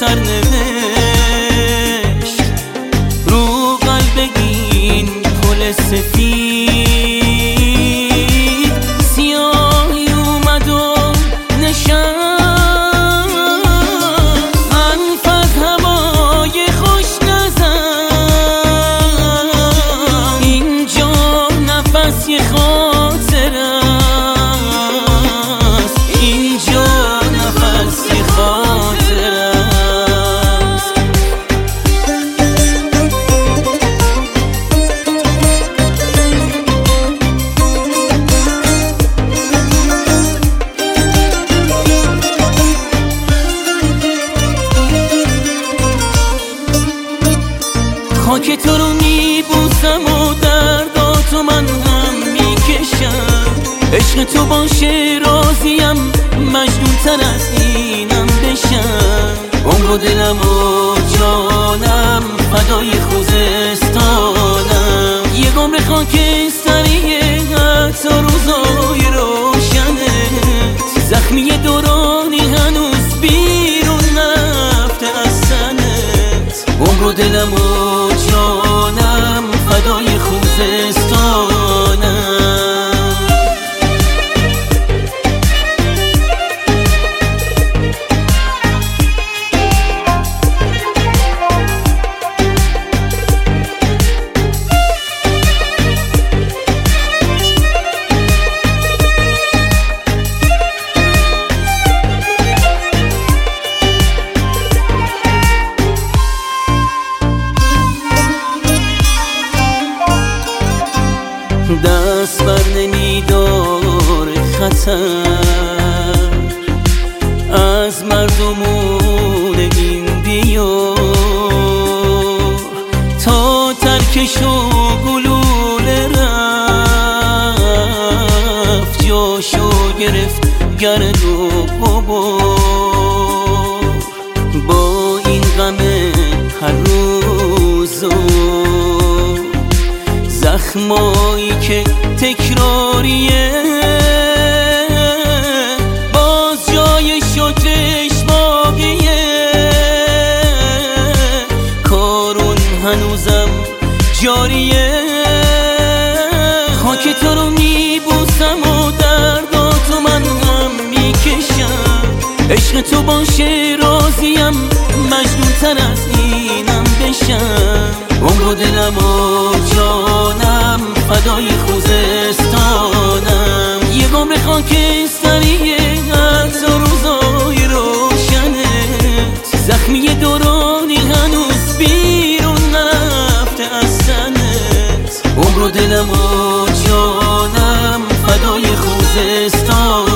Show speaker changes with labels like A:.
A: سرنوشت رو قلب این پل سفید سیاهی اومد و نشست. حرف از هوای خوش نزن، اینجا نفس یه خاطر است، اینجا نفس یه خاطر است. خاک تو رو میبوسم و درداتو من هم میکشم. عشق تو باشه راضیم، مجنون تر از اینم بشم. عمر و دلم و جانم فدای خوزستانم. یه عمر خاکستریه حتی روزای روشنت. زخمی دورانی هنوز بیرون نرفته از سنت. عمر و دلم و جانم فدای خوزستانم. دست بر نمیدار خطر از مردمون این دیار. تا ترکش و گلوله رفت، جاشو گرفت گرد و غبار. با این غم هر روز زخمایی که تکراریه، باز جای شکرش باقیه. کارون هنوزم جاریه. خاک تو رو میبوسم و درداتو من هم میکشم. عشق تو باشه راضیم، مجنون تر از اینم بشم. عمر و دلم و جانم فدای خوزستانم. یه عمر خاکستریه حتی روزای روشنت. زخمی دورانی هنوز بیرون نرفته از سنت. عمر و دلم و جانم فدای خوزستانم.